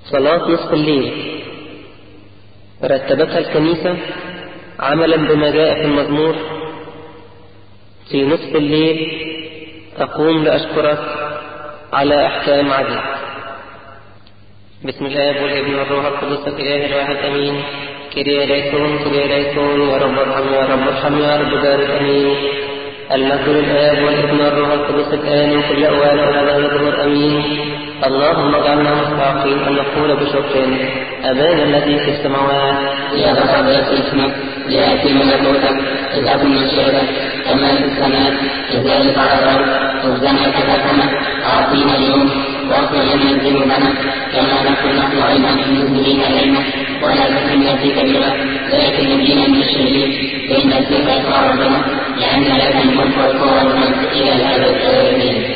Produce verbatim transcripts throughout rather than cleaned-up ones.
صلاة نصف الليل رتبتها الكنيسة عملا بما جاء في المزمور: في نصف الليل أقوم لأشكرك على أحكام عدل. بسم الله والابن والروح القدس الإله الواحد أمين. كريا ليكون كريا ليكون يا رب ارحم يا رب ارحم يا رب بارك أمين. المجد للآب والابن والروح القدس الآن وكل أوان ولا الظهور أمين. اللهم اجعلنا مستحقين أن نقول بشكر: أبانا الذي في السماوات ليتقدس اسمك، ليأتي ملكوتك، لتكن مشيئتك كما في السماء كذلك على الأرض. خبزنا كفافنا أعطينا اليوم، واغفر لنا ذنوبنا كما نغفر نحن أيضا للمذنبين إلينا، ولا تدخلنا في تجربة لكن نجينا من الشرير، فإن السيف يسوع ربنا، لأن لك الملك والقوة والمجد إلى الأبد آمين.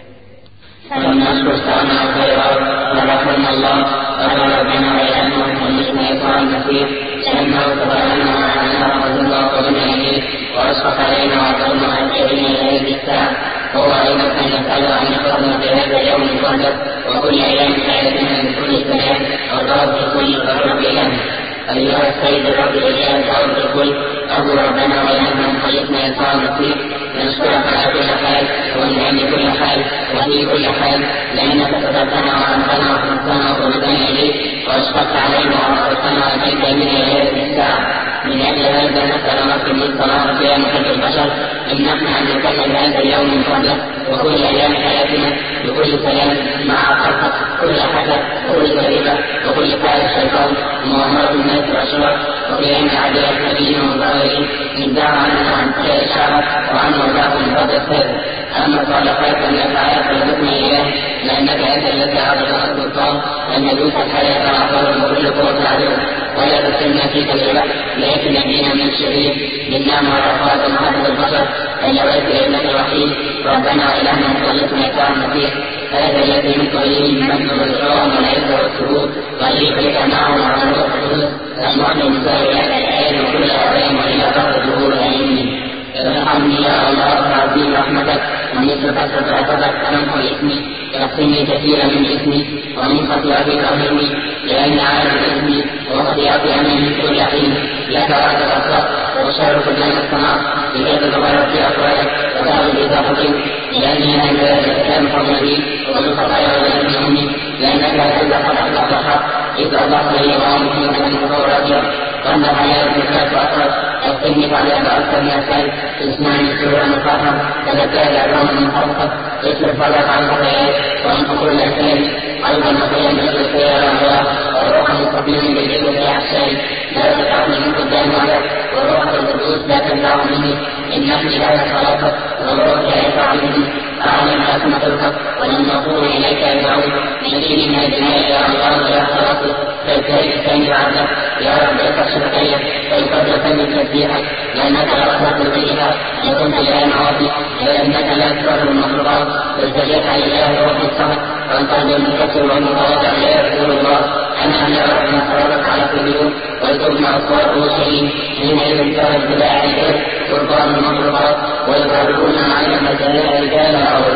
فلنشكر سامع الخيرات ورحمنا الله أبا ربنا وإلهنا ومخلصنا يسوع المسيح، لأنه تبرأنا وعنا وظل وقلنا إليه وأشفق علينا وأعطانا وأتينا إليه بالساعة. هو أيضا كان يسأله أن يحفظنا في هذا اليوم المقدس وكل أيام حياتنا من كل سلام والرب بكل الرب إلهنا. أيها السيد الرب الإله الأرض الكل، أبو ربنا وإلهنا ومخلصنا يسوع المسيح، نشكرك على كل حال ومن عند كل حال وفي كل حال، لأنك سترتنا وأنتنا وخلصنا وقلتنا إليك وأشفقت علينا وأعطيتنا وأتيت بنا إلى هذه الساعة. من أجل هذا نسأل نصر من صلاة فيها محب البشر إن نحن أن نكمل هذا اليوم من فضلك وكل أيام حياتنا بكل سلام مع خلقك كل حسد وكل كذبة وكل فعل الشيطان ومؤامرة الناس والأشرار وقيام أعداء النبيين والظاهرين نزاع عنا عن خير شعبك وعن وضعك من فضل السابق. أما صالحات النفعات فلتكن إياه، لأنك أنت الذي أعطيتنا السلطان أن ندوس الحياة والعقار وكل قوة العدو، ولا تدخلنا في تجربة لكن نجينا من الشرير. بالنعمة والرفاة ومحبة البشر فليويت ابنك الوحيد ربنا وإلهنا مخلصنا يسوع المسيح، هذا الذي من قليل المجد والإكرام والعزة والسرور وليك لك معه وعلى الروح القدس المؤمن مساوي لك الآن وكل أوان وإلى ظهر الظهور آمين. ارحمني يا الله عظيم رحمتك، ومثل كثرة رحمتك تمحو اسمي، اغفرني كثيرا من اسمي ومن خطيئتي طهرني، لأني عارف اسمي وخطيئتي أمامي كل حين. لك وعد الأخلاق وشر كلما اصطنعت، لكي تتبرك في أقوالك وتعبد إذا حكمت، لأني أنا لا الإسلام حرمتي ومن خطايا ولد أمي، لأنك هكذا خلقت الحق إذ أضحت لي وأمك من خطوراتي وأن حياة النساء وأخرج أفتني عليك أكثر من السيد. اسمعني سرورا مفرحا تذكر الأعلام من خلقك، اصرف فضلك عن الخطايات وأنت كل الأسلام أيضا مخيا بجلس يا الله وروحا مستقيما بالجلس في أحسان. لا تدعني من قدام وعدك وروحك القدوس لا تنزع مني، إنني لا خلقك وروحك لا ينفع مني. أعلم حكمة خلقك ولم أقول إليك أدعو، نجيني من الدماء يا الله يا خلاصي، فالكريم الثاني بعدك يا رب افتح شفتي فالقدر فمن تسبيحك، لأنك لا أخلق البيئة لكنت الآن عاطي، لأنك لا تكره المخلوقات فاستجاب على الله رب الصمد، وأنت المكسر والمتواضع لا يرسول الله. أنا لا أرى من صلاتك على كل يوم ولتبنى أصوات المرسلين، حينئذ كان اتباع الإرث قربان المخلوقات ويقربون على مزايا رجال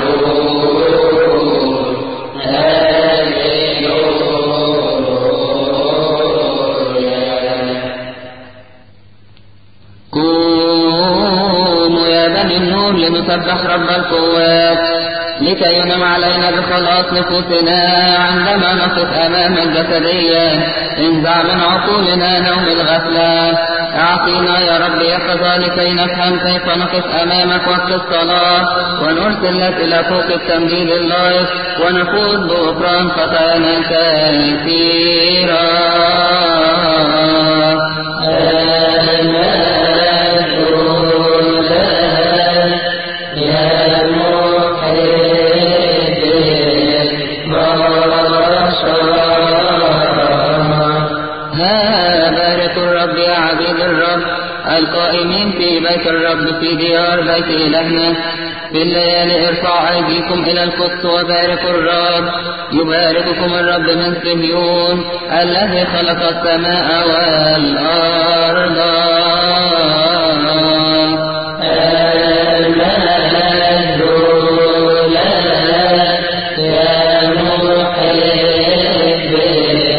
أولون. قوموا يا بني النور لنسبح رب القوات، لكي ينم علينا بخلاص نفوسنا عندما نقف أمام الجسدية. انزع من عقولنا نوم الغفلة، أعطينا يا رب يقظة لكي نفهم كيف نقف أمامك وقت الصلاة، ونرسل لك إلى فوق التمجيد اللائق ونفوز بغفران خطايانا كثيرا. القائمين في بيت الرب في ديار بيت إلهنا، في الليالي ارفعوا أيديكم إلى القدس وباركوا الرب. يبارككم الرب من صهيون الذي خلق السماء والأرض. المجد لك يا محب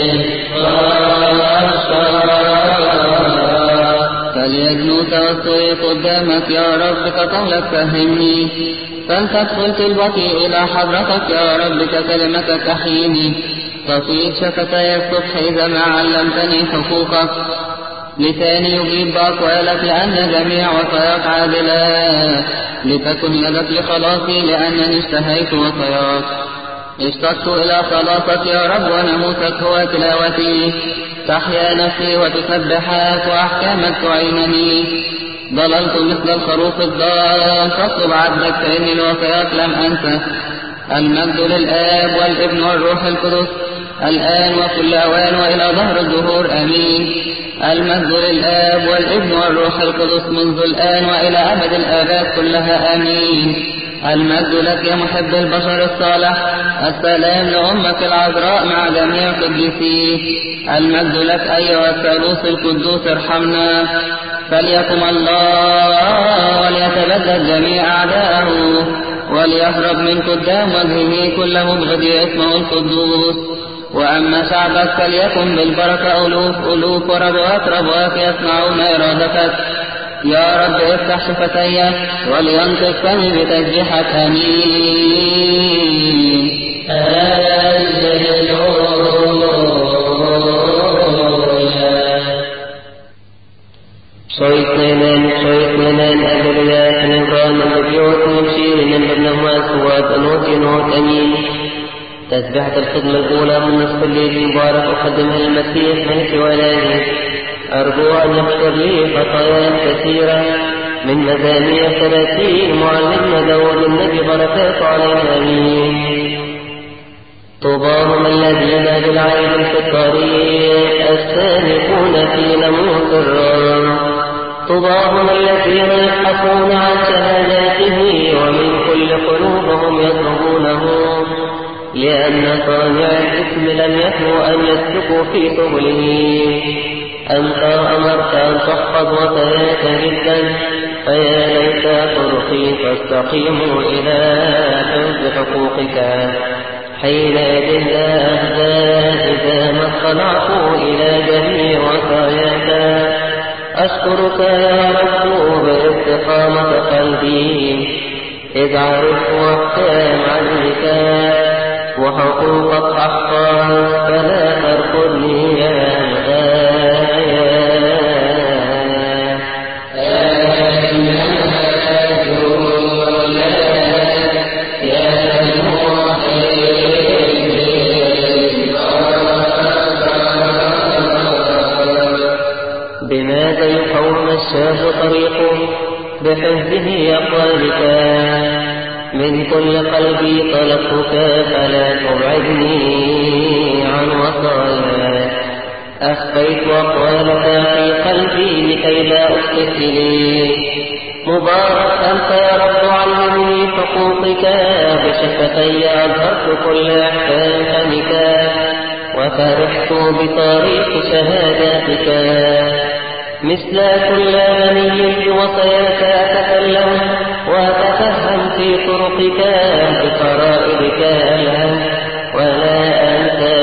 صلاتي قدامك يا رب كقولك فهمني، فلتدخل طلبتي إلى حضرتك يا رب ككلمتك أحييني. تطيب شفتي الصبح إذا ما علمتني حقوقك، لساني يجيب بأقوالك لأن جميع وصاياك عادلات. لتكن يدك لخلاصي لأنني اشتهيت وصاياك، اشتقت إلى خلاصك يا رب وناموسك هو تلاوتي. تحيا نفسي وتسبحك وأحكامك تعينني. ضللت مثل الخروف الضال فاطلب عبدك فإني الوصايات لم أنسى. المجد للآب والابن والروح القدس الآن وكل أوان وإلى ظهر الدهور آمين. المجد للآب والابن والروح القدس منذ الآن وإلى أبد الآباد كلها آمين. المجد لك يا محب البشر الصالح، السلام لأمك العذراء مع جميع القديسين. المجد لك أيها الثالوث القدوس ارحمنا. فليقم الله وليتبدد جميع أعداءه، وليهرب من قدام وجهه كل مبغض اسمه القدوس. وأما شعبك فليكن بالبركة ألوف ألوف وربوات ربوات يسمعون إرادتك. يا رب افتح شفتي ولينطق فمي بتسبيحك آمين. Soitmenen, soitmenen, أبريات نظام النبيوت نمشير من برنامج سواد أنوت ينوت أمين. تسبحة الخدمة الأولى من نصف الليل المبارك أقدمها المسيح ملك ولاني. أرجو أن يغفر لي خطايا كثيرة من مزامير ثلاثين معلمنا داود النبي بركات علينا آمين. طوباهم الذين بالعين في الطريق السابقون في ناموس الرب. طوباهم الذين يبحثون عن شهاداته ومن كل قلوبهم يطلبونه، لأن صانع الإثم لم يهو أن يسلكوا في سبله. أنت أمرت أن تحفظ وصاياك جدا، فيا ليت طرقي تستقيموا إلى حفظ حقوقك. حينئذ لا أهدى إذا ما اطلعت إلى جميع وصاياك. أشكرك يا رب باستقامة قلبي، إذ عرفت وأحكام عليك وحقوقك أحفظ، فلا تركضني يا بماذا يقوم الشاب طريقه بحفظه أقوالك. من كل قلبي طلبتك فلا تبعدني عن وصاياك. أخفيت أقوالك في قلبي لكي لا أخطئ إليك. مبارك أنت يا رب علمني حقوقك، بشفتي أظهرت كل أحكام فمك، وفرحت بطريق شهاداتك. مثل كل غني بوصاياك أتكلم وأتفهم في طرقك، بفرائضك ألهم ولا أنسى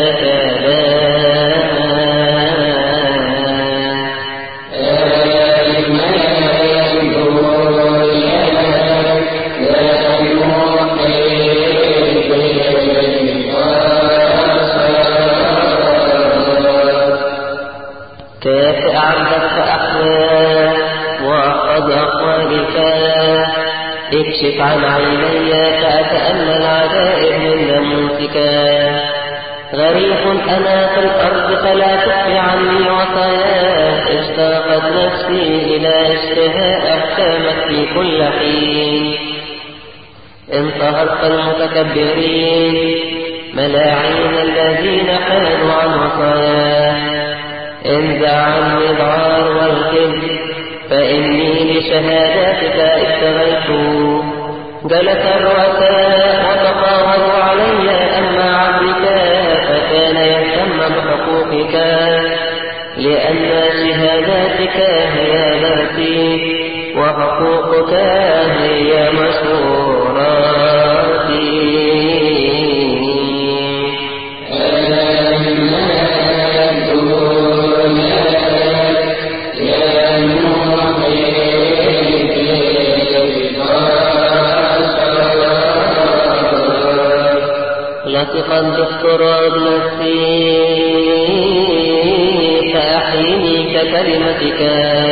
كافئ عبدك فأحيا وأحفظ أقوالك. اكشف عن عيني فأتأمل عجائب من ناموسك. غريق أنا في الأرض فلا تخفي عني وصاياك. اشتاقت نفسي إلى اشتهاء أحكامك في كل حين. انتهرت المتكبرين ملاعين الذين حالوا عن وصاياك. انزع عني العار والكذب فإني لشهاداتك اشتغلت. جلس الرؤساء وتطاولوا علي، أما عبدك فكان يهتم بحقوقك، لأن شهاداتك هي ذاتي وحقوقك هي مشوراتي. قد اضطرب نفسي فأحيني ككلمتك،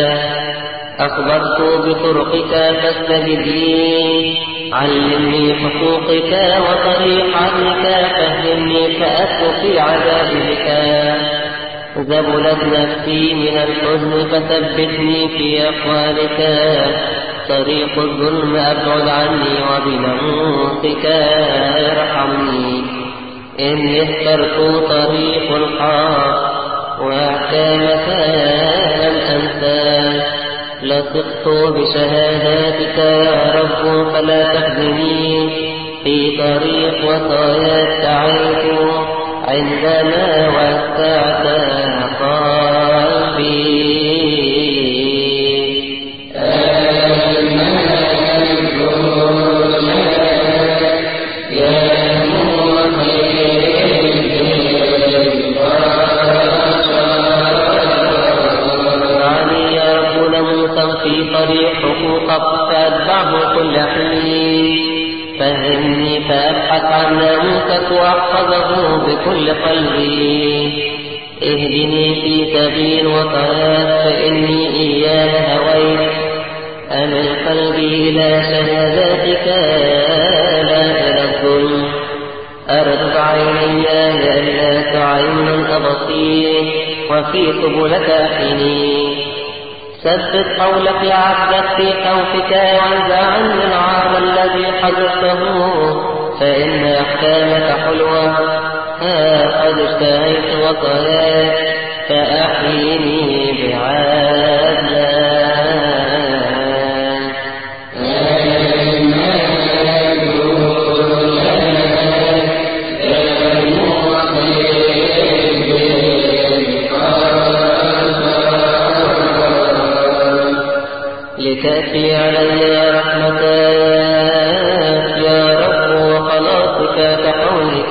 أخبرت بطرقك فاستجب لي، علمني حقوقك وطريق عدلك، فهمني فأسلك في عذابك. ذبلت نفسي من الحزن فثبتني في أقوالك، طريق الظلم أبعد عني وبناموسك ارحمني. إني اخترت طريق الحق وأحكامك لم أنسى، لصقت بشهاداتك يا رب فلا تخزني، في طريق وصاياك سعيت عندما وسعت قلبي. في طريق حقوقك فأتبعه كل حين، فهمني فأبحث عن ناموسك وأحفظه بكل قلبي. اهدني في سبيل وطاياك فإني إياه هويت، أمل قلبي إلى شهاداتك لا إلى الظلم. أرد عيني لئلا تعين الأبصير وفي سبلك أحيني. ثبت قولك لعبدك في خوفك وانزع عني العار الذي حذرته، فإن أحكامك حلوة ها قد اشتهيت وطاياك، فأحيني بعدلك. لتأتي علي رحمتك يا رب وخلاصك كقولك،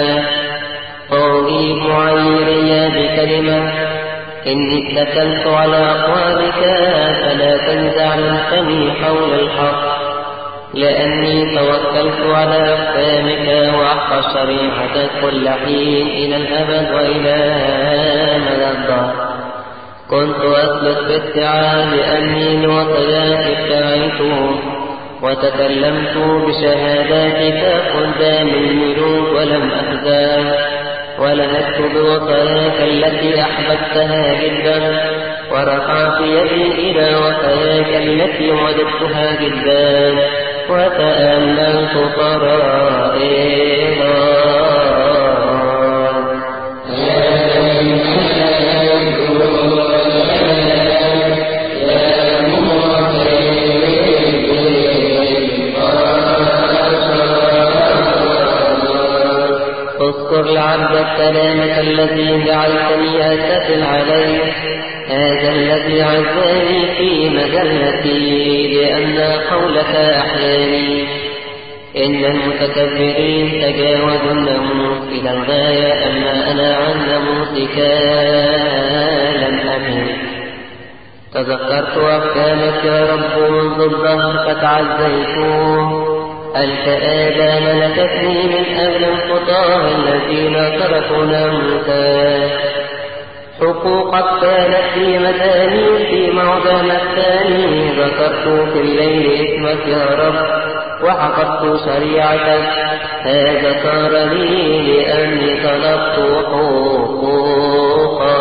قولي معيري بكلمة، إني اتكلت على أقوالك فلا تنزع من فمي حول الحق، لأني توكلت على أحكامك وأحفظ شريعتك كل حين إلى الأبد وإلى مدى الدهر. كنت أسلك باستعاذ لأني لوصاياك ابتغيت، وتكلمت بشهاداتك قدام الملوك ولم أخزى، ولهجت بوصاياك التي أحببتها جدا، ورفعت يدي إلى وصاياك التي وجدتها جدا، وتأملت فرائضها. اذكر لعبدك كلامك الذي جعلتني أتكل عليه، هذا الذي عزاني في مجلتي، لأن قولك أحياني. إن المتكبرين تجاوزوا الناموس إلى الغاية، أما أنا عن ناموسك لم أمل. تذكرت أحكامك يا رب منذ الظهر فتعزيته، الكآبة ملكتني من أجل الخطاه الذين تركوا ناموسك. حقوقك كانت في مداني في معدن الثاني، ذكرت في الليل اسمك يا رب وحفظت شريعتك، هذا صار لي لأني طلبت حقوقك.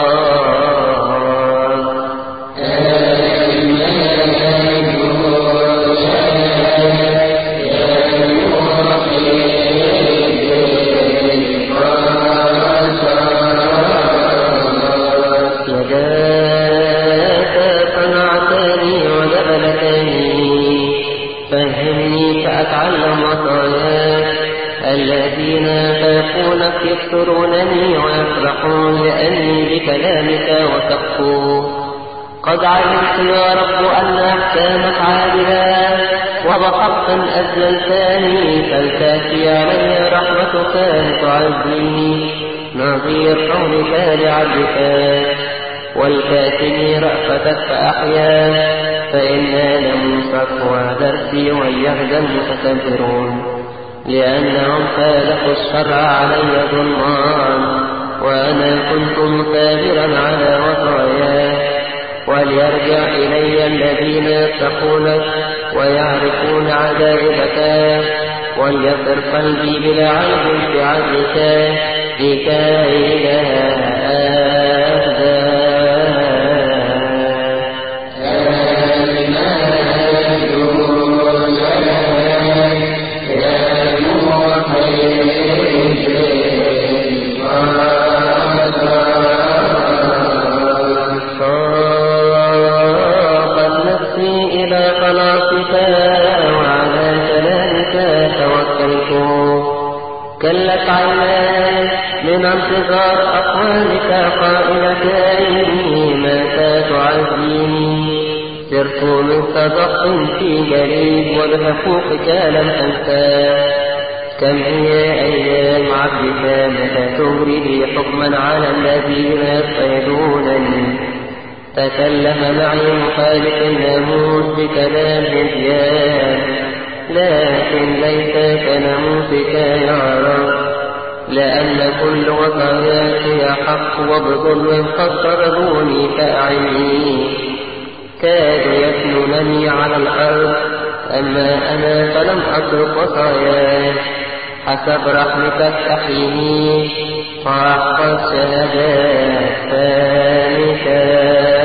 فأتعلم وصاياك، الذين خافونك يكثرونني ويفرحون لأني بكلامك وثقوا. قد علمت يا رب أن أحكامك عادلة، وبحقا أذللتني، فلتأتي علي رحمتك تعزني، نظير قولك لعبدك، ولتأتني رأفتك فأحيا، فإن ناموسك ودرسي ويهدى المتكبرون. لأنهم خالفوا الشرع علي ظلمان، وأنا كنت مثابرا على وصاياه. وليرجع إلي الذين يتقونك ويعرفون عجائبك، وليصر قلبي بلا عيب في عدلك، لكي لا أهدى. كلت عيناي من انتظار أقوالك قائلتين متى تعزيني. سرت من صدق في جريد وبحقوقك لم أنسى. كم هي أيام عبدك متى تغري لي حكما على الذين يصيدونني. تكلم معي مخالف الناموس بكلام هديان، لكن ليس كناموسك يا رب، لأن كل وصاياك هي حق، وبظلم قد طردوني كأعيني. كادوا يثنونني على الأرض، أما أنا فلم أترك وصاياك. حسب رحمتك أحيني، فاحفظ شهادات فانك.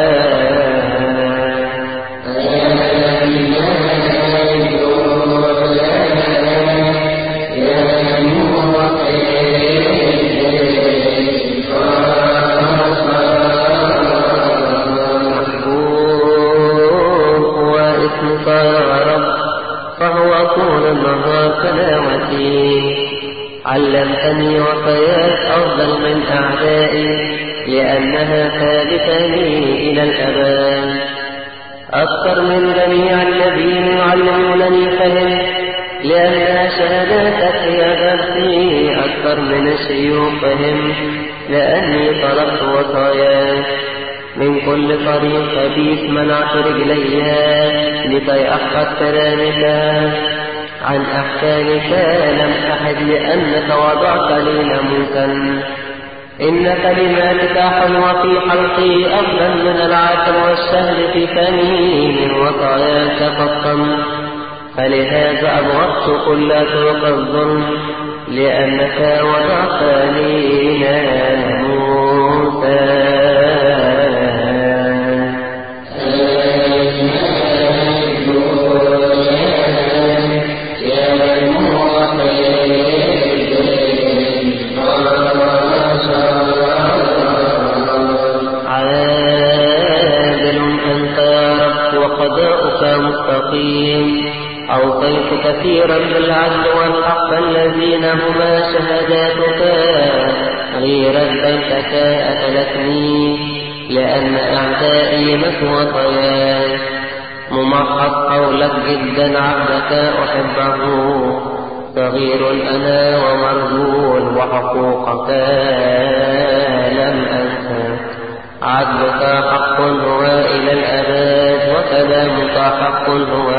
علمتني وصاياك أفضل من أعدائي، لأنها ثابتني إلى الأبد. أكثر من جميع الذين يعلمونني فهم، لأن شهاداتك هي درسي. أكثر من الشيوخ فهم، لأني طلبت وصاياك. من كل طريق خبيث منعت رجلي، لكي أحفظ كلامك. عن أحكامك لم أحد، لأنك وضعت لي ناموسا. إن كلماتك حلوة في حلقي، أفضل من العسل والشهد في فمي. من وصاياك فطن، فلهذا أبغضت كل طرق الظلم، لأنك وضعت لي ناموسا. أوصيت كثيرا بالعدل والحق، الذين هما شهاداتك. غيرت بيتك أكلتني، لأن أعدائي نسوا وصاياك. ممحص قولك جدا، عبدك أحبه. صغير أنا ومرجول، وحقوقك لم أنسى. عدلك حق هو إلى الأبد، وكلامك حق هو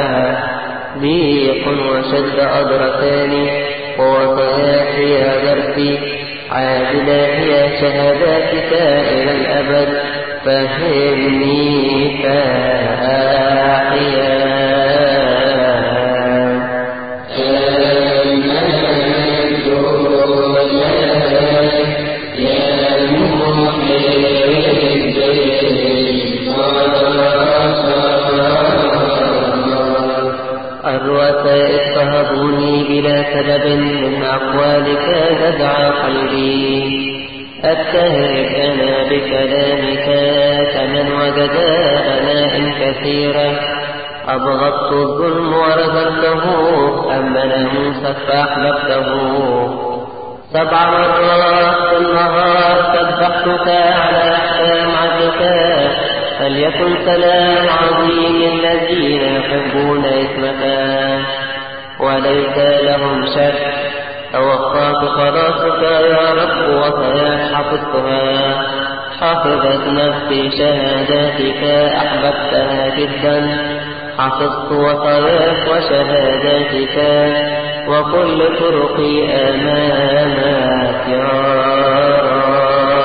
ضيق وشد أدركاني. ووصاياك هي درسي، عادلة هي شهاداتك إلى الأبد. فهمني فأحيا. الرؤساء اضطهدوني بلا سبب، من أقوالك نزع قلبي. أتهمك أنا بكلامك، كمن وجد آلاء كثيرة. أبغضت الظلم ورزقته، أما ناموسك فأحببته. سبع مرات في النهار سبحتك على أحكام عدلك. فليكن سلام عظيم الذين يحبون اسمك، وليس لهم شك. توقعت خلاصك يا رب، وصاياك حفظتها. حفظت نفسي شهاداتك، أحببتها جدا. حفظت وصاياك وشهاداتك، وكل طرقي أمامك يا رب.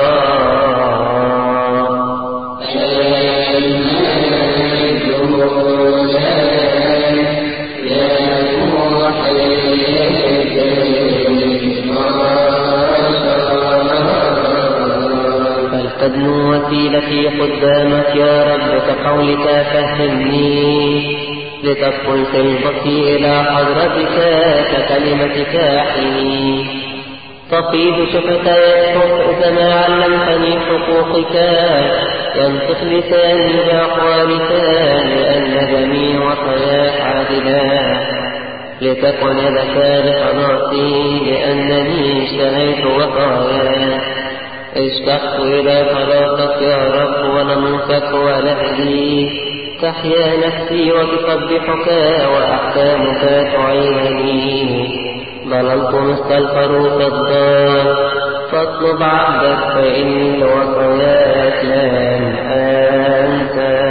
فلتدنو وسيلتي قدامك يا رب كقولك فهمني، لتدخل قلبي إلى حضرتك ككلمتك أحيني. تفيض شفتي الصبح إذا ما علمتني حقوقك، ينطق لساني بأقوالك لأن جميع وصاياك عادلة. لتكن يدك لخلاصي لأنني اشتهيت وصاياك. اشتقت إلى خلاصك يا رب وناموسك ولهجي. تحيا نفسي وتسبحك وأحكامك تعينني. ضللت مثل الخروف الضال فاطلب عبدك فإني لوصاياك لن أنسى.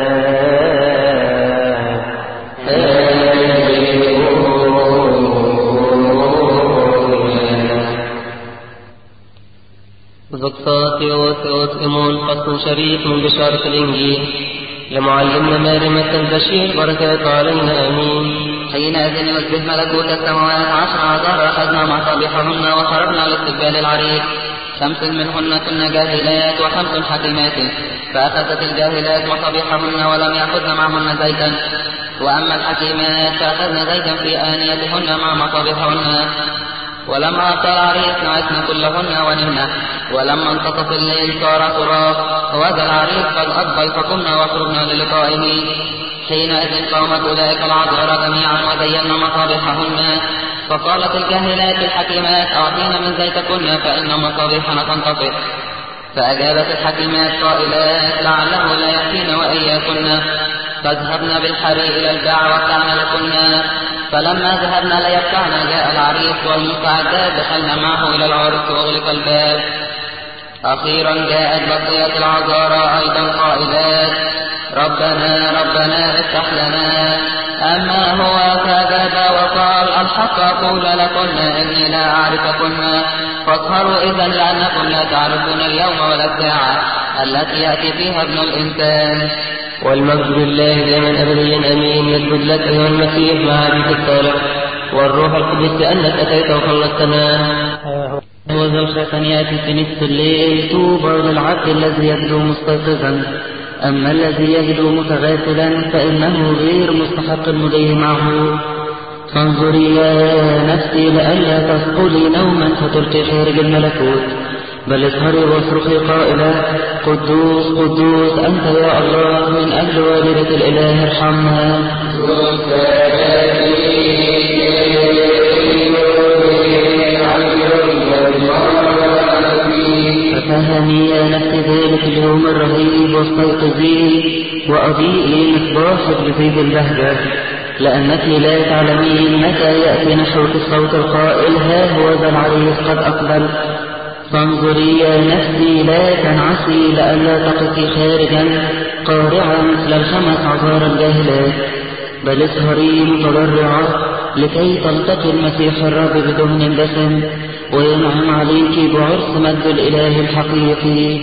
زقصاتيوس إيمون فصل شريف من بشارة الإنجيل لمعلمنا مريم البشير بركات علينا آمين. حينئذ يشبه ملكوت السماوات عشر عذار أخذنا مصابيحهن وخرجنا لاستقبال العريس. خمس منهن كن جاهلات وخمس حكيمات، فأخذت الجاهلات مصابيحهن ولم يأخذن معهن زيتا، وأما الحكيمات فأخذن زيتا في آنيتهن مع مصابيحهن. ولما أتى العريس نعسن كلهن ونمنا، ولما انتصف الليل صار صراخ وذا العريس قد أضبى فقمنا وخرجنا للقائه. حينئذ قامت أولئك العذارى جميعا وزينا مصابيحهن. فقالت الجاهلات الحكيمات أعطينا من زيتكن فإن مصابيحنا تنطفئ. فأجابت الحكيمات قائلات لعله لا يأتينا وإياكن، فاذهبنا بالحري إلى الباع وابتعنا لكن. فلما ذهبنا ليبتعنا جاء العريس والمستعدات دخلنا معه إلى العرس وأغلق الباب. أخيرا جاءت بقية العذارى أيضا قائلات ربنا ربنا افتح لنا. أما هو كذب وقال الحق أقول لكن إني لا أعرفكن، فاطهروا إذا لأنكم لا تعرفون اليوم ولا الساعة التي يأتي فيها ابن الإنسان. والمجد لله دائما أبديا أمين. يسجد لك أيها المسيح مع أبيك الصالح والروح القدس لأنك أتيت وخلصتنا. وذا الختم يأتي في نصف الليل. طوبى للعبد الذي يبدو مستيقظا، أما الذي يبدو متغافلا فإنه غير مستحق المضي معه. فانظري يا نفسي لئلا تثقلي نوما فتلقي خارج الملكوت، بل اسهري واصرخي قائلا قدوس قدوس أنت يا الله من أجل والدة الإله ارحمنا. ففهمي يا نفسي ذلك اليوم الرهيب واستيقظي وأضيئي مصباحك بزيد البهجة، لأنك لا تعلمين متى يأتي نحوك الصوت القائل ها هو ذا العريس قد أقبل. فانظري يا نفسي لا تنعسي لئلا تقفي خارجا قارعة مثل الخمس عذار الجاهلات، بل اسهري متضرعة لكي تلتقي المسيح الرب بدهن دسم وينعم عليك بعرس مجد الإله الحقيقي.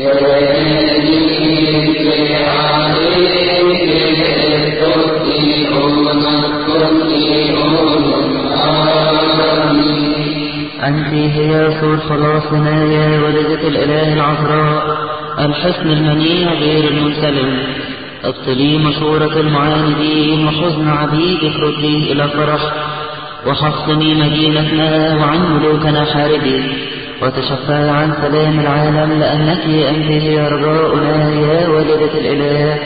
أنت هي سور خلاصنا يا والدة الإله العذراء، الحسن المنيع غير المنسلم. ابطلي مشورة المعاندين وحزن عبيدك ردي إلى فرح، وحصني مدينتنا وعن ملوكنا حاربي، وتشفى عن سلام العالم لأنك أنت هي رجاؤنا يا والدة الإله.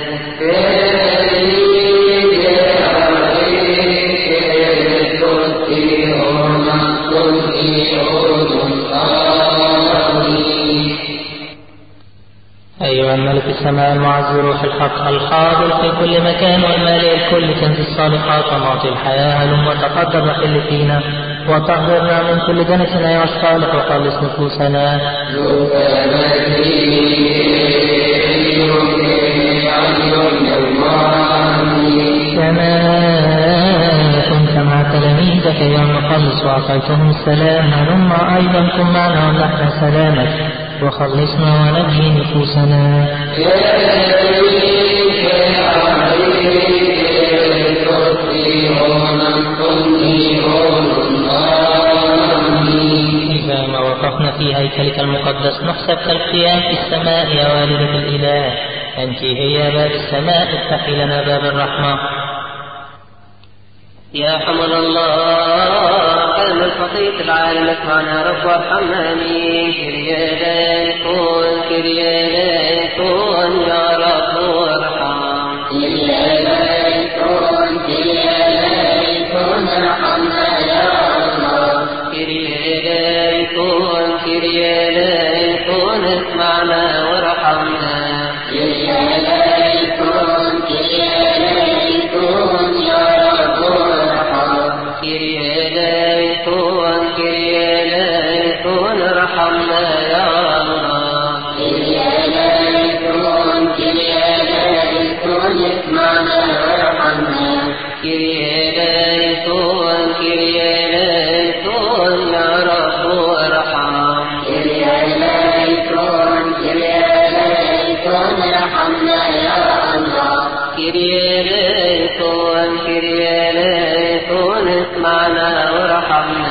أيها الملك السماء المعز روح الحق الحاضر في كل مكان والمالئ الكل كنز الصالحات ومعطي الحياة، هلم وتقدم وحل فينا وطهرنا من كل دنس أيها الصالح وخلص نفوسنا. كما كنت مع تلاميذك أيها المخلص وأعطيتهم السلام، هلما أيضا كن معنا وامنحنا سلامك وخلصنا ونجي نفوسنا. إذا ما وقفنا في هيكلك المقدس نحسب كالقيام في السماء يا والدة الإله، أنت هي باب السماء، افتحي لنا باب الرحمة. يا حمل الله كلمة خطية العالم اسمعنا رب وارحمنا آمين. كرياليكون كرياليكون يا رب وارحم. كرياليكون كرياليكون ارحمنا يا الله. كرياليكون كرياليكون اسمعنا وارحمنا. كرياليكون كرياليكون يا رب وارحم. كرياليكون كرياليكون ارحمنا يا الله. كرياليكون كرياليكون اسمعنا وارحمنا. كرياليكون كرياليكون يا رب وارحم. كرياليكون كرياليكون ارحمنا يا الله. كرياليكون كرياليكون اسمعنا وارحمنا.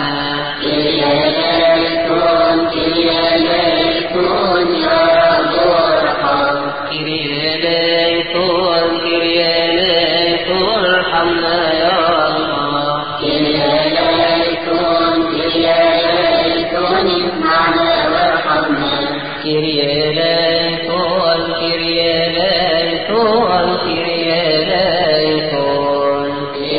كرياليكون كرياليكون يا رب وارحم. كرياليكون كرياليكون ارحمنا يا الله. كرياليكون كرياليكون اسمعنا وارحمنا. كرياليكون كرياليكون كرياليكون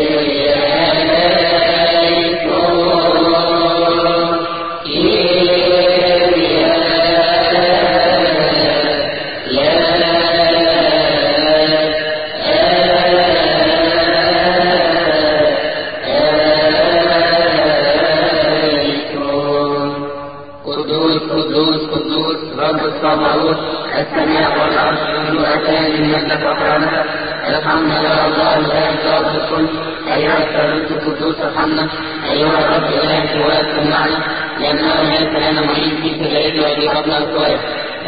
السماء والأرض مملوءتان من مجدك وكرامتك. ارحمنا يا الله الآن رب الكل. أيها الثالوث القدوس ارحمنا. أيها الرب إله القوات كن معنا، لأنه ليس لنا معين في سجائك وفي قبل القوات.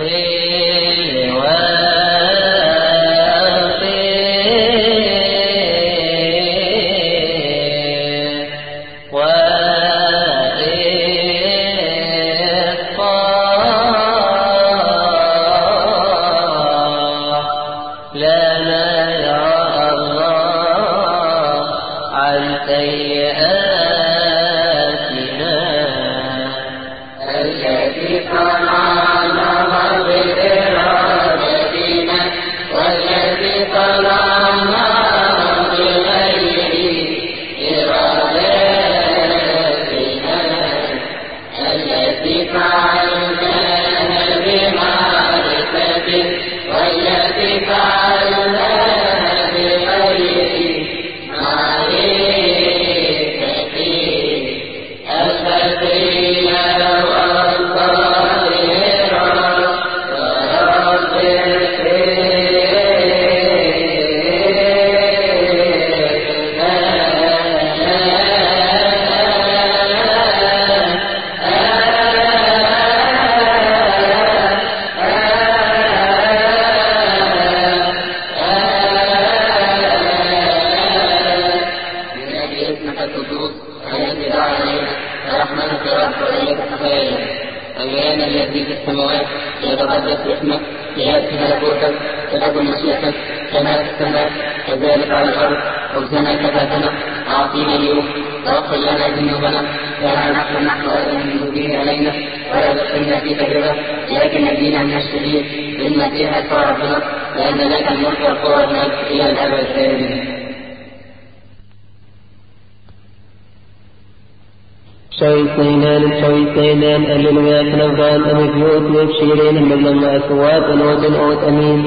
شويتينان شويتينان الليلويا كنفران أمجيوت ويبشيرين المجلم أسوات ونوت أوت أمين.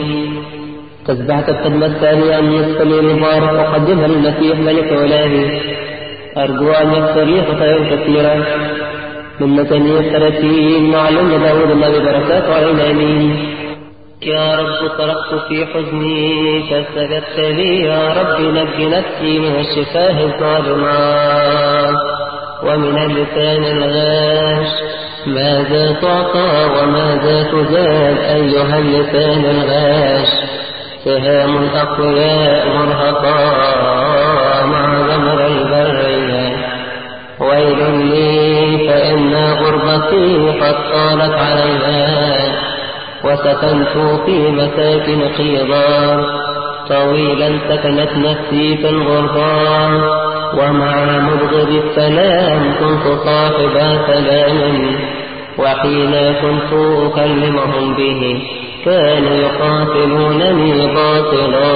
تسبحت الخدمة الثانية أن يصلي مبارك وقدمها للمسيح ملك ولاهي. أرجو أن يغفر لي خطايا كثيرة من متنية ثلاثين معلوم داود الله ببركاته علينا آمين. يا رب صرخت في حزني فاستجبت لي. يا رب نج نفسي من الشفاه الظالمات ومن اللسان الغاش. ماذا تعطى وماذا تزاد أيها اللسان الغاش؟ سهام الأقوياء مرهقا مع غمر البرية. ويل لي فإن غربتي قد طالت عليها وسكنت في مساكن قيضان. طويلا سكنت نفسي في الغربان ومع مبغض السلام كنت صاحب سلام. وحين كنت أكلمهم به كانوا يقاتلونني باطلا.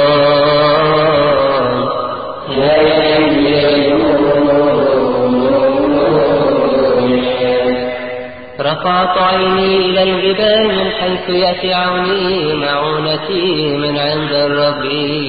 رفعت عيني إلى الجبال من حيث يأتي عوني. معونتي من عند الرب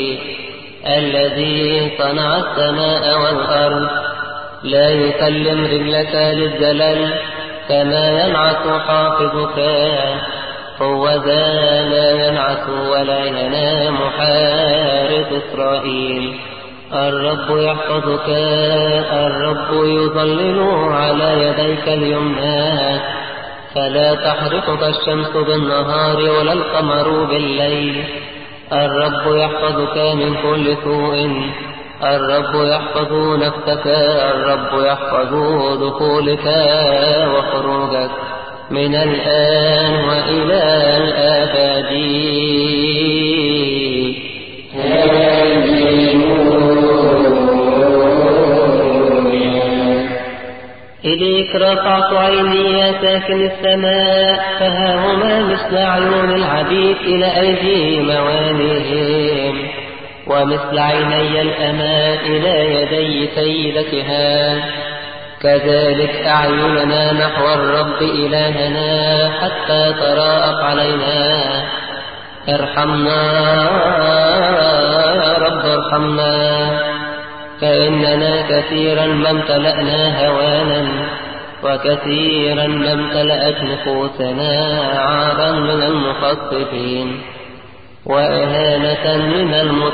الذي صنع السماء والأرض. لا يسلم رجلك للزلل كما ينعس حافظك. هو ذا لا ينعس ولا ينام حارس إسرائيل. الرب يحفظك، الرب يظلل على يديك اليمنى. فلا تحرقك الشمس بالنهار ولا القمر بالليل. الرب يحفظك من كل سوء. الرب يحفظ نفسك. الرب يحفظ دخولك وخروجك من الآن وإلى الآبد. إليك رفعت عيني يا ساكن السماء. فها هما مثل عيون العبيد إلى أيدي مواليهم ومثل عيني الأماء إلى يدي سيدتها. كذلك أعيننا نحو الرب إلهنا حتى تراءت علينا. ارحمنا يا رب ارحمنا، فإننا كثيرا ما امتلأنا هوانا وكثيرا ما امتلأت نفوسنا عارا من المخطفين وإهانة من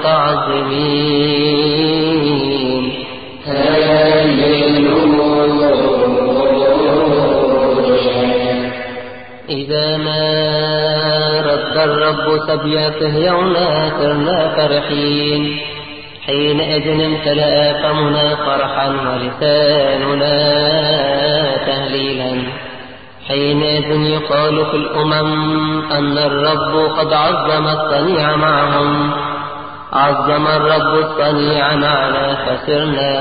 المتعظمين. إذا ما رد الرب سبيته يوما صرنا فرحين. حينئذ امتلأ فمنا فرحا ولساننا تهليلا. حينئذ يقال في الأمم أن الرب قد عظم الصنيع معهم. عظم الرب الصنيع معنا فصرنا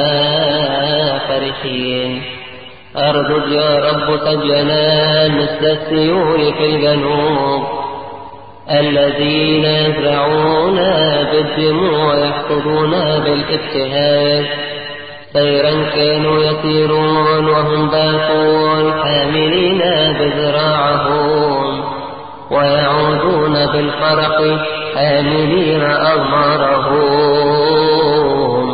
فرحين. أردد يا رب سجنا مثل السيول في الجنوب. الذين يزرعون بالدموع ويحصدون بالابتهاج. سيرا كانوا يسيرون وهم باقون حاملين بذراعهم ويعودون بالفرح حاملين أغمارهم.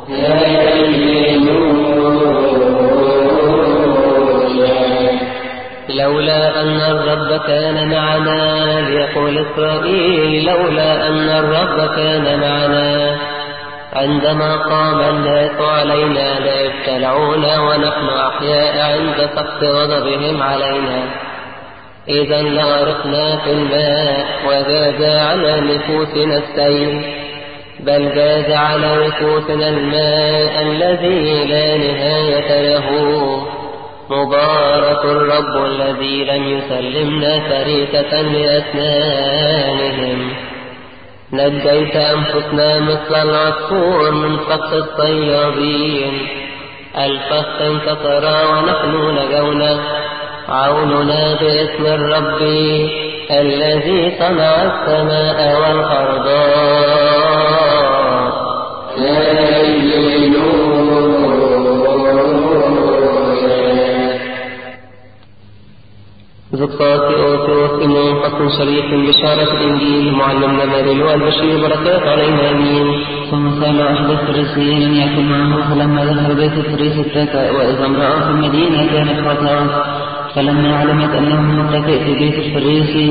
لولا أن الرب كان معنا ليقول إسرائيل لولا أن الرب كان معنا. عندما قام الناس علينا ليبتلعونا ونحن أحياء عند سخط غضبهم علينا. إذا لغرقنا في الماء وجاز على نفوسنا السيل. بل جاز على نفوسنا الماء الذي لا نهاية له. مبارك الرب الذي لم يسلمنا فريسة لأسنانهم. نجيت أنفسنا مثل العصفور من فخ الصيادين. الفخ انكسر ونحن نجونا. عوننا باسم الرب الذي صنع السماء والأرض. زقاق أوتوس إمام فصل شريف بشارة الإنجيل معلمنا ماريل والبشير بركات علينا آمين. ثم قال أحد الفريسيين أن يأكل معه. فلما ذهب بيت الفريسي اتكأ وإذا امرأة في المدينة كانت خاطئة. فلما علمت أنه متكئ في بيت الفريسي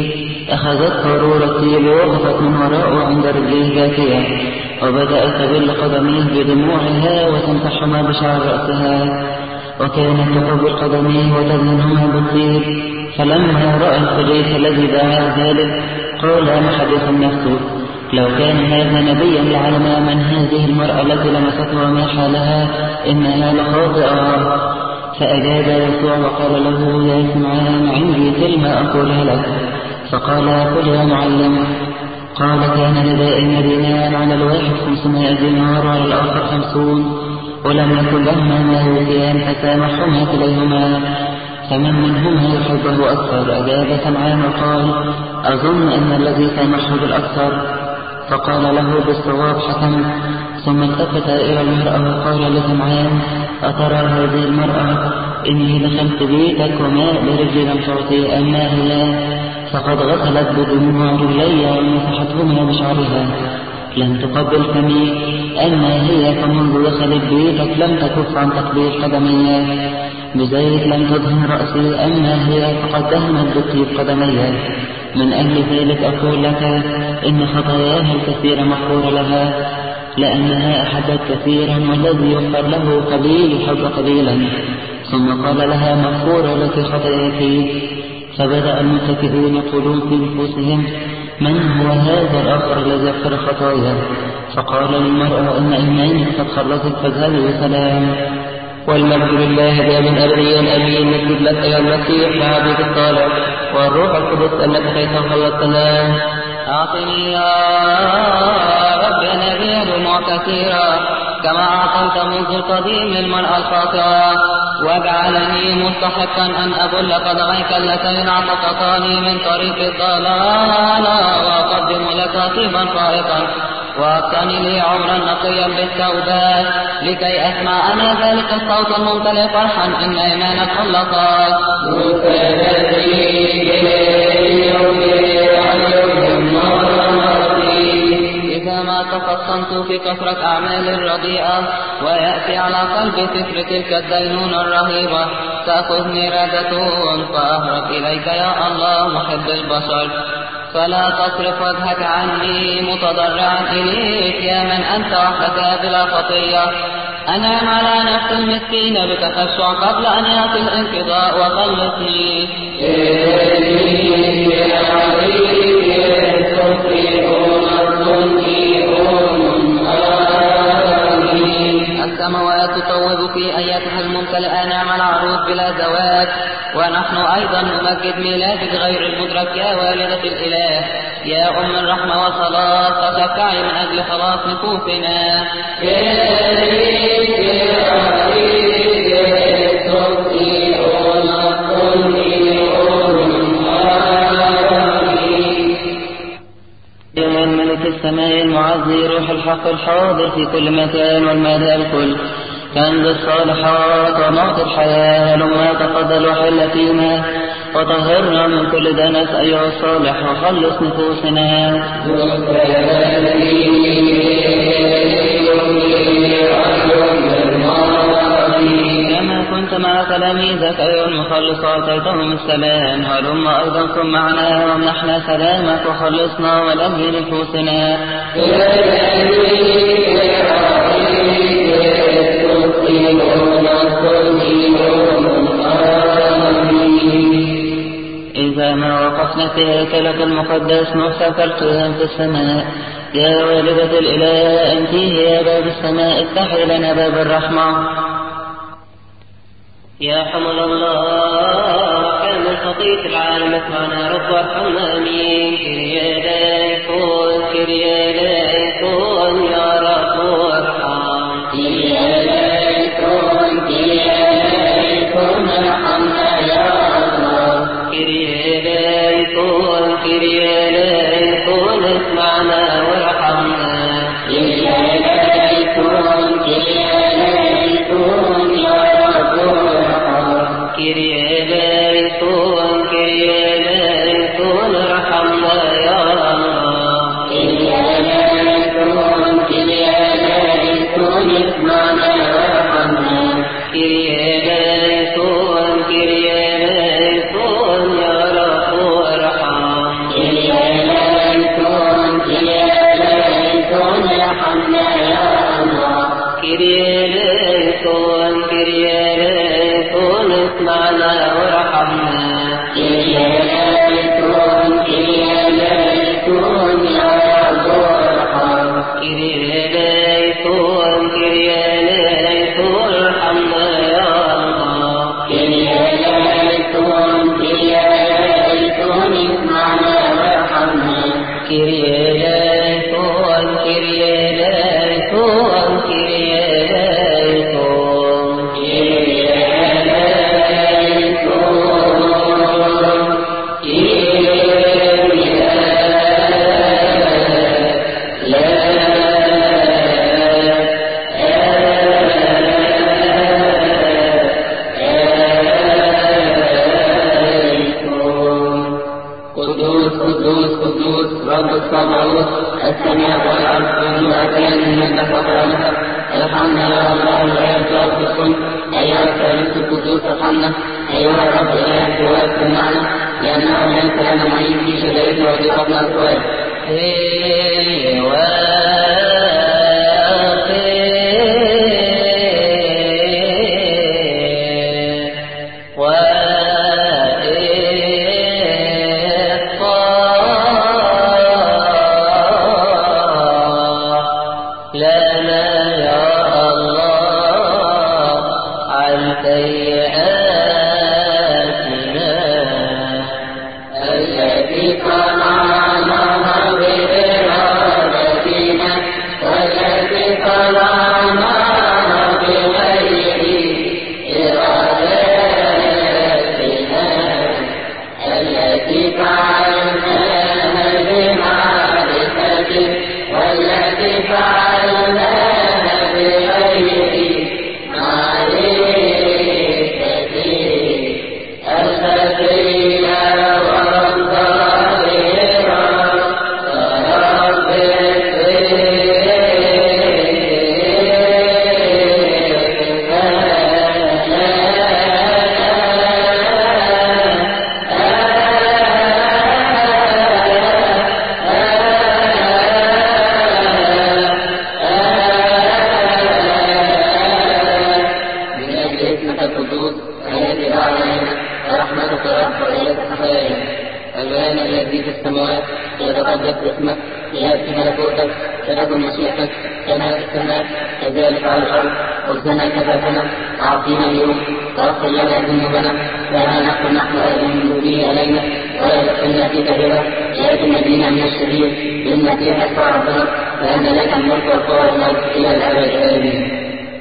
أخذت قارورتي ووقفت من وراءه عند رجليه باكية، وبدأت تبل قدميه بدموعها وتمسحهما بشعر رأسها، وكانت تقبل قدميه وتدهنهما بالطيب. فلما رأى الخليفة الذي دعا ذلك قال محدثا نفسه: لو كان هذا نبيا لعلم من هذه المرأة التي لمسته وما حالها، إنها لخاطئة. فأجاب يسوع وقال له: يا سمعان، عندي كلمة أقولها لك. فقال: قل يا معلم. قال: كان لدائن دينان، على الواحد خمسمائة دينار وعلى الآخر خمسون، ولم يكن لهما ما يوفيان، فسامحهما كليهما. فمن منهما يحبه أكثر؟ أجاب سمعان وقال: أظن أن الذي سامحه بالأكثر. فقال له: بالصواب حكمت. ثم التفت إلى المرأة وقال لسمعان: أترى هذه المرأة؟ إني دخلت بيتك وماء برجلي لم تعطي، أما هي فقد غسلت بدموع رجلي ومسحتهما بشعرها، لم تقبل فمي. أما هي فمنذ دخلت بيتك لم تكف عن تقبيل قدمي، بزيت لم تدهن رأسي، أما هي فقد دهنت بالطيب قدمي. من أجل ذلك أقول لك إن خطاياها الكثيرة مغفورة لها، لأنها أحبت كثيرا، والذي يغفر له قليل يحب قليلا. ثم قال لها: مغفورة لك خطاياك. فبدأ المتكئون يقولون في نفوسهم: من هو هذا الآخر الذي يغفر خطايا؟ فقال للمرأة: إن إيمانك قد خلصك، فاذهبي بسلام. والمجد لله دائما أبديا آمين. نسجد لك أيها المسيح مع عبدك الصالح والروح القدس أنك خير خلصتنا. أعطني يا رب نبيا معتسيرا كما أعطيت منذ القديم المرأة الخاطئة، واجعلني مستحقا أن أبل قدميك اللتين عتقتاني من طريق الضلالة، وأقدم لك طيبا فائقا، وأبتني لي عمرا نقيا بالتوبات، لكي أسمع أنا ذلك الصوت الممتلئ فرحا إن إيمانك خلصت. إذا ما تفصنت في كثرة أعمال الرديئة، ويأتي على قلبي فكر تلك الدينون الرهيبة، تأخذني رادة فأهرب إليك يا الله محب البشر. فلا تصرف وجهك عني متضرعا إليك يا من أنت وحدك بلا خطية. أنعم على نفس المسكين بتخشع قبل أن يأتي الانقضاء وخلصني. السماوات تطوب في أياتها الممتلئة نعم العروس بلا زواج، ونحن أيضا نمجد ميلادك غير المدرك يا والدة الإله، يا أم الرحمة والخلاص، تشفعي من أجل خلاص نفوسنا. السماء المعزي روح الحق الحاضر في كل مكان والمدى الكل، كنز الصالحات ومعطي الحياة، لما تفضل وحل فينا وطهرنا من كل دنس أيها الصالح وخلص نفوسنا. كما كنت مع تلاميذك أيها المخلص أعطيتهم السلام، هلم أيضا كن معنا وامنحنا سلامك وخلصنا ولأجل نفوسنا. إذا ما وقفنا في هيكلك المقدس نحسك القيام في السماء، يا والدة الإله أنت هي باب السماء، افتحي لنا باب الرحمة. يا حمل الله كامل خطية العالم اسمعنا رب وارحمنا آمين. كريا ليكون كريا ليكون يا رب وارحم، كريا ليكون كريا ليكون ارحمنا يا الله، كريا ليكون كريا ليكون اسمعنا وارحمنا، كريا ليكون كريا ليكون يا رب وارحم، كريا ليكون كريا ليكون ارحمنا يا الله، كريا كيريا إليكم كيريا إليكم كيريا إليكم كيريا إليكم رب الصبعوت السميع والعرض والمؤكد من النفق والنفق ارحمنا يا الله ويا ربكم أيها الثالث القدوس ارحمنا أيها الرب إله واسم معنا لأنه ليس لنا معين في شدائد وضيقتنا الأسواد أعطينا اليوم واغفر لنا ذنوبنا ولا نقل نحن أيضا من ذنوبه علينا ولا تدخلنا في تجربة لكن نجينا من الشرير بالمسيح يسوع ربنا لأن لك الملك والقوة والمجد إلى الأبد آمين.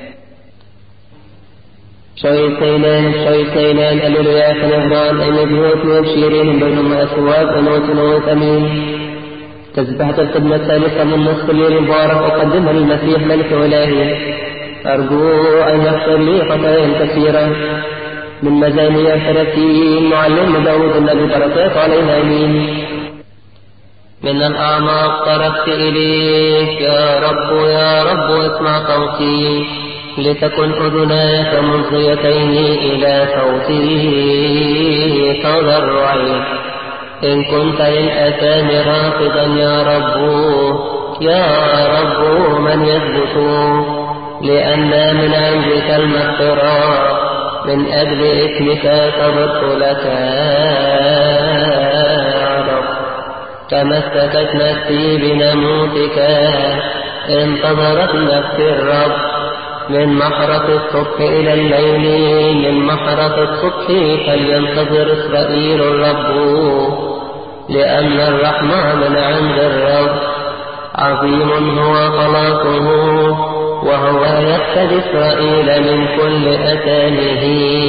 شويتينان شويتينان ألوليا فنهران أين بيوت وبشيرين بينهم أسواق ونوت نوت أمين. تسبحت الخدمة الثالثة من نصف الليل المبارك أقدمها للمسيح ملك إلهي. أرجو أن يغفر لي خطايا كثيرة من مزامير ثلاثين معلم داود النبي بركات عليه آمين. من الأعماق تركت إليك يا رب يا رب اسمع صوتي لتكن أذناي كمصغيتين إلى صوتي تضرعي إن كنت للأثام رافضا يا رب يا رب من يثبت لأن من عندك المغفرة من أجل اسمك صبرت لك يا رب تمسكت نفسي بناموسك انتظرت نفسي الرب من محرق الصبح إلى الليل من محرق الصبح فلينتظر إسرائيل الرب لأن الرحمة من عند الرب عظيم هو خلاصه وهو يفتدي إسرائيل من كل أثامه.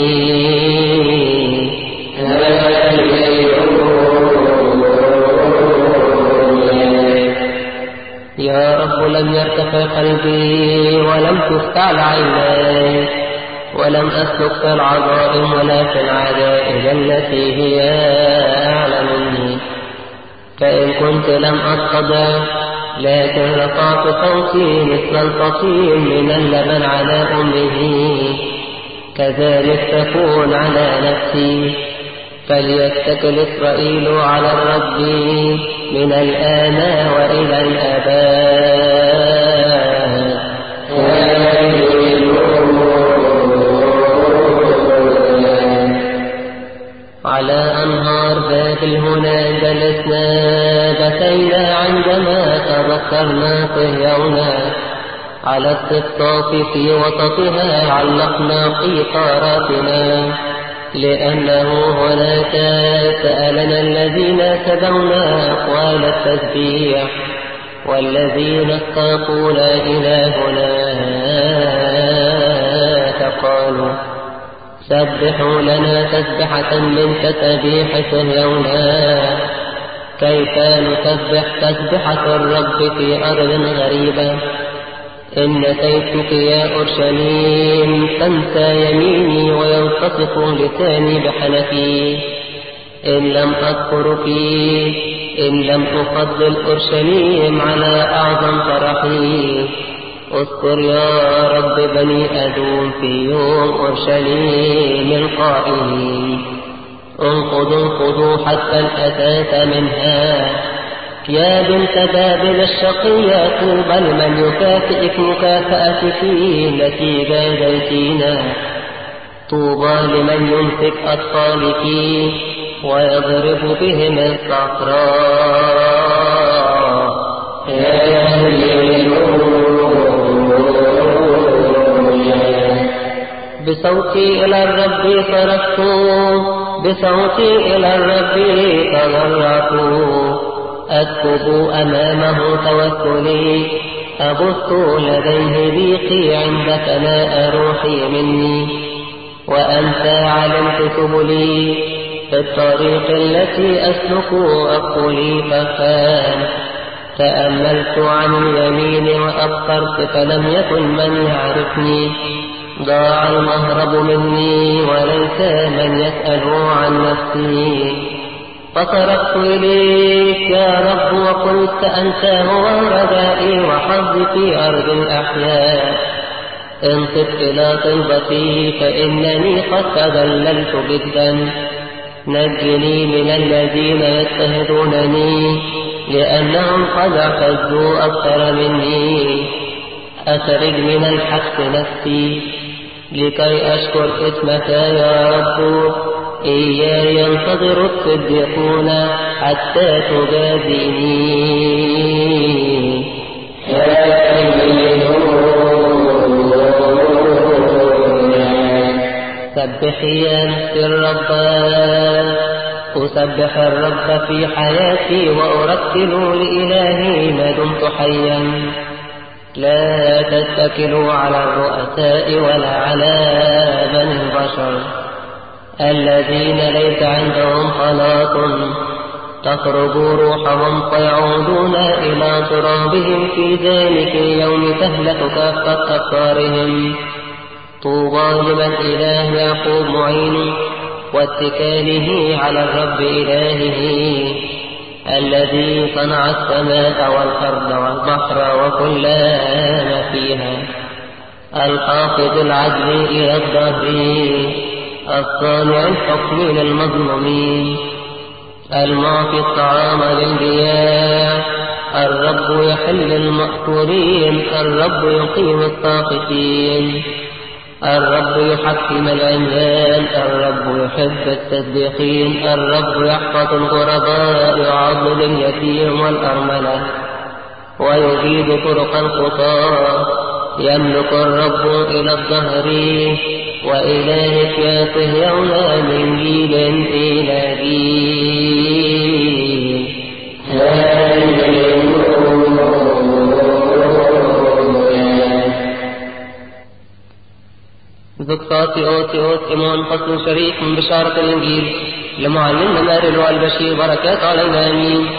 يا رب لم يرتفع قلبي ولم تفتعل عيناي ولم أسلك في العظائم ولا في العجائب التي هي أعلى مني فإن كنت لم أتخضع لكن رفعت صوتي مثل الفصيل من اللبن على أمه كذلك تكون على نفسي فليتكل إسرائيل على الرب من الآن وإلى الآباد. على أنهار بابل هنا جلسنا بكينا عندما تذكرنا صهيونا على الصفات في وسطها علقنا قيثاراتنا لأنه هناك سألنا الذين تبعنا أقوال التسبيح والذين استاقوا لا إلهنا قالوا سبحوا لنا تسبحة من تسبيح صهيونا. كيف نسبح تسبحة الرب في أرض غريبة؟ إن سيفك يا أورشليم تنسى يميني ويلتصق لساني بحنكي. إن لم أذكرك إن لم أفضل أورشليم على أعظم فرحي. اذكر يا رب بني أدوم في يوم أورشليم القائل انقضوا انقضوا حتى الأساس منها. يا بنت بابل الشقية طوبى لمن يكافئك مكافأتك التي جازيتينا. طوبى لمن يمسك أطفالك ويضرب بهم الصخراء. بصوتي إلى الرب صرخت بصوتي إلى الرب تضرعت. أكتب أمامه توكلي أبث لديه ضيقي عند فناء روحي مني. وأنت علمت سبلي في الطريق التي أسلك أقولي فخان. تأملت عن اليمين وأبصرت فلم يكن من يعرفني. ضاع المهرب مني وليس من يسأل عن نفسي. فصرفت إليك يا رب وقلت أنت هو رجائي وحظي في أرض الأحياء. انصت إلى طلبتي فإنني قد تذللت جدا. نجني من الذين يضطهدونني لأنهم قد اعتزوا أكثر مني. أخرج من الحق نفسي لكي أشكر اسمك يا رب. إياي ينتظر الصديقون حتى تجازيني. سبحي يا نفسي الرب. أسبح الرب في حياتي وأرتل لإلهي ما دمت حيا. لا تتكلوا على الرؤساء ولا على بني البشر الذين ليس عندهم خلاق. تخرج روحهم فيعودون إلى ترابهم في ذلك اليوم تهلك كافة أبصارهم. طوبى لمن إله يعقوب معين واتكاله على الرب إلهه الذي صنع السماء والأرض والبحر وكل ما فيها. الحافظ العدل إلى الدهر الصانع الحكم للمظلومين. المعطي الطعام للجياع. الرب يحل المأسورين. الرب يقيم الساقطين. الرب يحكم العميان. الرب يحب التصديقين. الرب يحفظ الغرباء يعضد اليتيم والأرملة ويجيد طرق الخطاة. يملك الرب إلى الظهر وإلهك يا صهيون من جيل إلى جيل. زكساتي أوتي أوت إيمان فصل شريك من بشارة الإنجيل لمعلمنا مارل والبشير بركات علينا آمين.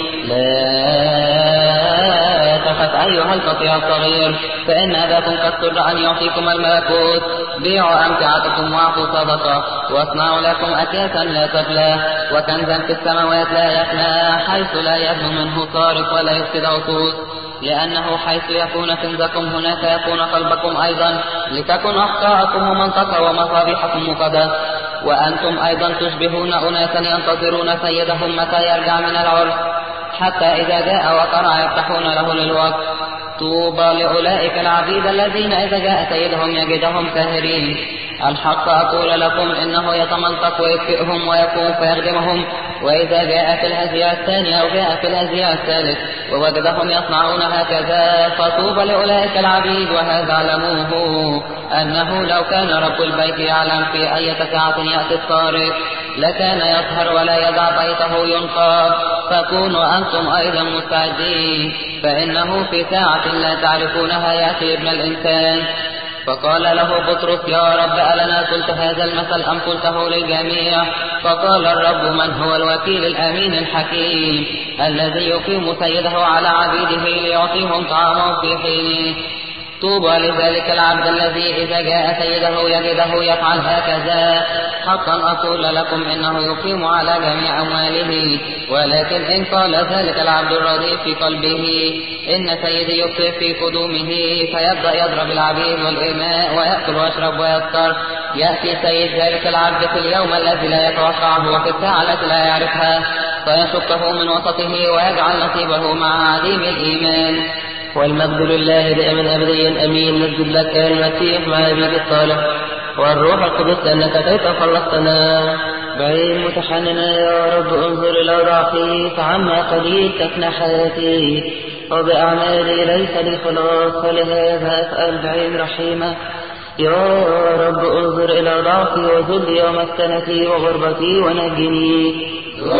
لا تخف أيها القطيع الصغير فإن أباكم قد سر أن يعطيكم الملكوت. بيعوا أمتعتكم واعطوا صدقة واصنعوا لكم أكياسا لا تبلى وكنزا في السماوات لا يفنى حيث لا يبنو منه سارق ولا يفسد عصوص. لأنه حيث يكون كنزكم هناك يكون قلبكم أيضا. لتكن أخطاءكم ومنطقة ومصابيحكم مقدس. وأنتم أيضا تشبهون أناسا ينتظرون سيدهم متى يرجع من العرس حتى إذا جاء وقرع يفتحون له للوقت. طوبى لأولئك العبيد الذين إذا جاء سيدهم يجدهم ساهرين. الحق أقول لكم إنه يتمنطق ويكفئهم ويقوم فيخدمهم. وإذا جاء في الهزيع الثاني أو جاء في الهزيع الثالث ووجدهم يصنعون هكذا فطوبى لأولئك العبيد. وهذا علموه أنه لو كان رب البيت يعلم في أي ساعة يأتي الطارق لكان يطهر ولا يدع بيته ينقب. فكونوا أنتم أيضا مستعدين، فإنه في ساعة لا تعرفونها يأتي ابن الإنسان. فقال له بطرس: يا رب، ألنا قلت هذا المثل أم قلته للجميع؟ فقال الرب: من هو الوكيل الأمين الحكيم الذي يقيم سيده على عبيده ليعطيهم طعامهم في حينه؟ طوبى لذلك العبد الذي إذا جاء سيده يجده يفعل هكذا. حقا أقول لكم إنه يقيم على جميع أمواله. ولكن إن قال ذلك العبد الرديء في قلبه: إن سيدي يبطئ في قدومه، فيبدأ يضرب العبيد والإماء ويأكل ويشرب ويسكر، يأتي سيد ذلك العبد في اليوم الذي لا يتوقعه وفي الساعة التي لا يعرفها، فيشقه من وسطه ويجعل نصيبه مع عديم الإيمان. والمجد لله دائما أبديا أمين. نسجد لك يا المسيح مع أبيك الصالح والروح القدس لأنك كيف خلصتنا. بعين متحننا يا رب انظر إلى ضعفي، فعما قليل تفنى حياتي، وبأعمالي ليس لي خلاص، فلهذا أسأل بعين رحيمة. يا رب انظر إلى ضعفي وذلي ومسكنتي وغربتي ونجني.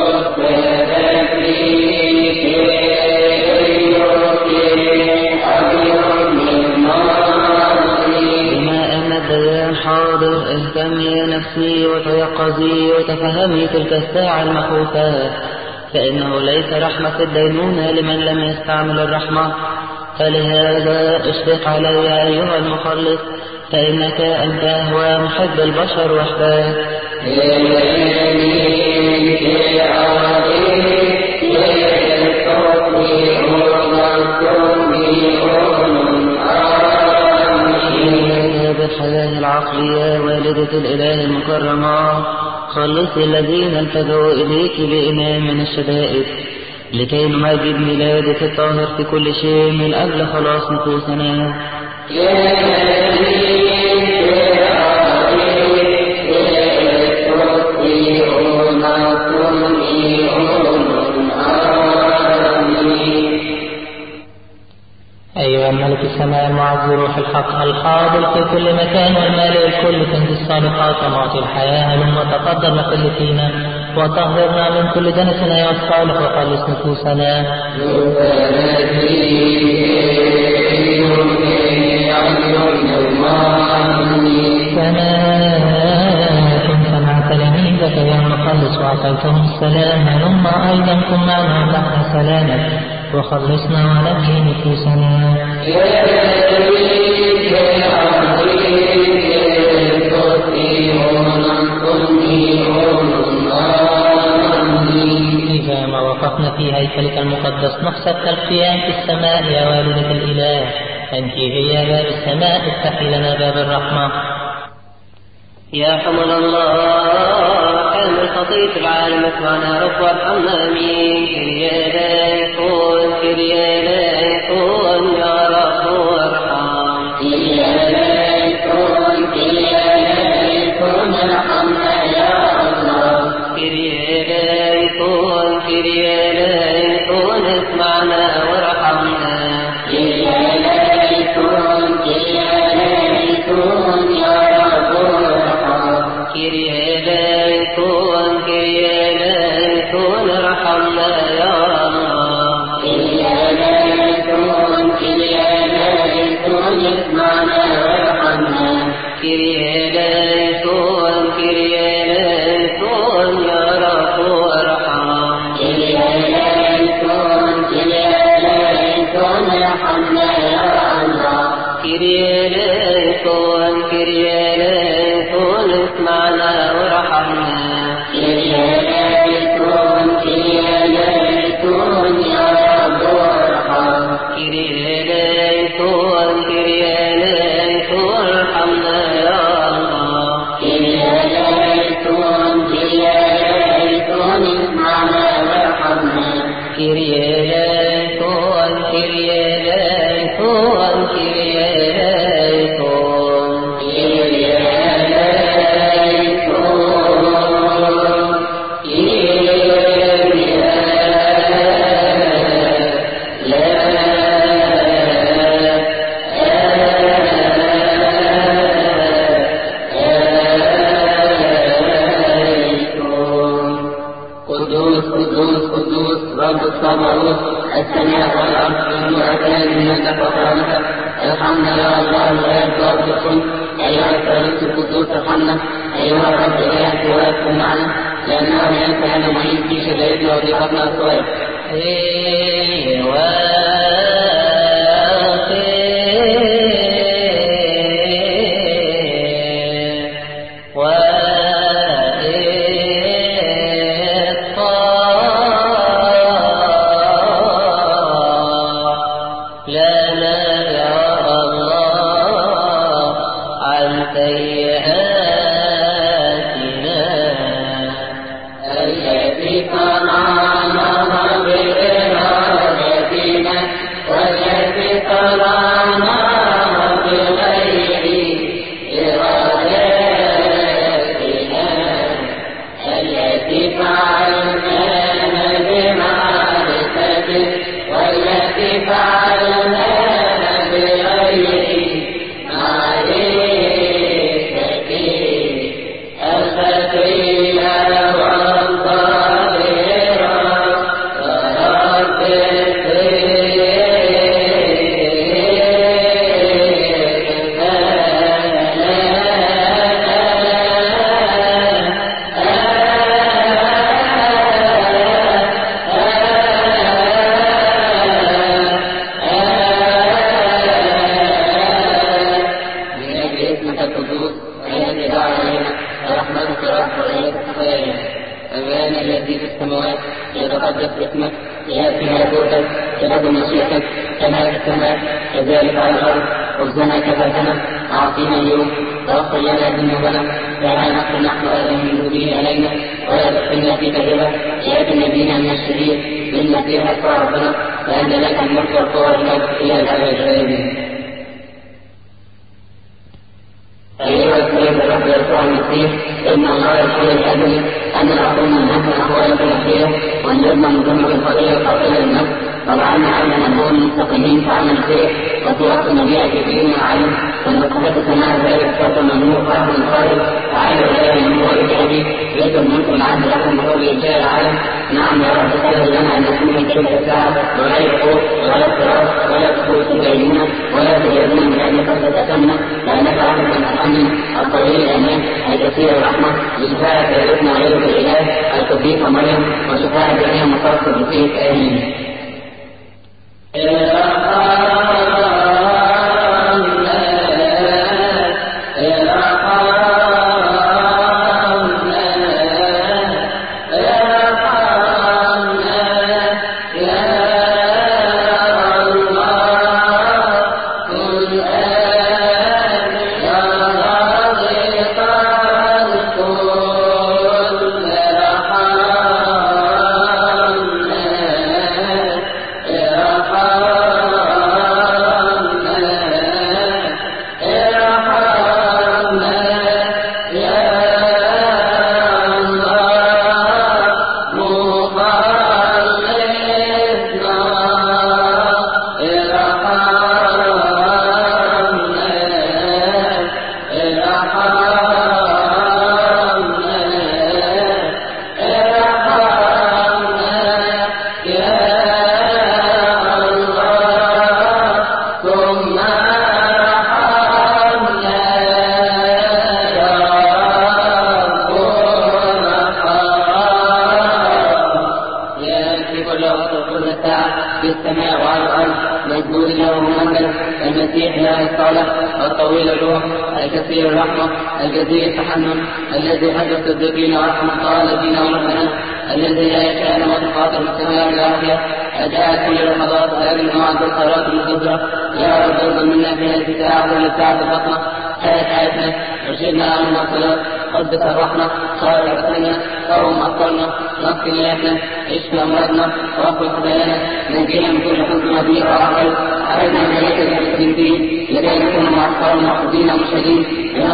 بما أن الديان حاضر، اهتمي يا نفسي وتيقظي وتفهمي تلك الساعة المخوفة، فإنه ليس رحمة الدينونة لمن لم يستعمل الرحمة. فلهذا اشفق علي أيها المخلص، فإنك أنت هو محب البشر وحدك. بالحياة العقلية والدة الإله المكرمة، خلصي الذين التجوا إليك بإمام من الشدائد، لكي نمجد ميلادك الطاهر في كل شيء من أجل خلاص نفوسنا. أيها الملك السماء المعز روح الحق الحاضر في كل مكان والمالئ الكل كنز الصالحات ومعطي الحياة، هلم وتقدر لكل فينا وطهرنا من كل دنس يا الصالح وخلص نفوسنا. كما سمعت لميذك يا المخلص وأعطيتهم السلام، هلم أيضا كن معنا ومعنا سلامك وخلصنا ونجي نفوسنا. إذا ما وقفنا في هيكلك المقدس نحسب كالقيام في السماء يا والدة الإله، أنت هي باب السماء، افتحي لنا باب الرحمة. يا حمل الله حامل خطية العالم اسمعنا رب وارحمنا آمين. كريا يكون كريا يكون يا رب وارحم. كريا يكون كريا يكون ارحمنا يا الله. كريا يكون كريا يكون اسمعنا وارحمنا. كريا يكون كريا يكون يا رب وارحم. كريا يكون كريا يكون ارحمنا يا الله. كريا يكون كريا يكون اسمعنا وارحمنا. كريا يكون كريا يكون يا رب وارحم. كريا يكون كريا يكون ارحمنا يا الله. كريا يكون كريا يكون اسمعنا وارحمنا. كريا يكون كريا يكون يا رب وارحم. كريا يكون كريا يكون ارحمنا يا الله. كريا يكون كريا يكون اسمعنا وارحمنا. كريا يكون كريا يكون كريا يكون. كريا قدوس قدوس رب الصباوت السماء والأرض والمؤتان منك وكرامتك. ارحمنا يا الله الآب رب الكل. أيها الثالوث القدوس ارحمنا. أيها الرب إله ويكن معنا، لأنه لا كان معين في شدائدنا وضيقتنا الصغيرة.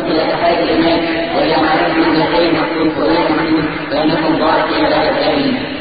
وإلى معرفة من الخير مخصوص وغير محدود فإنكم ضاعت إلى الآخرين.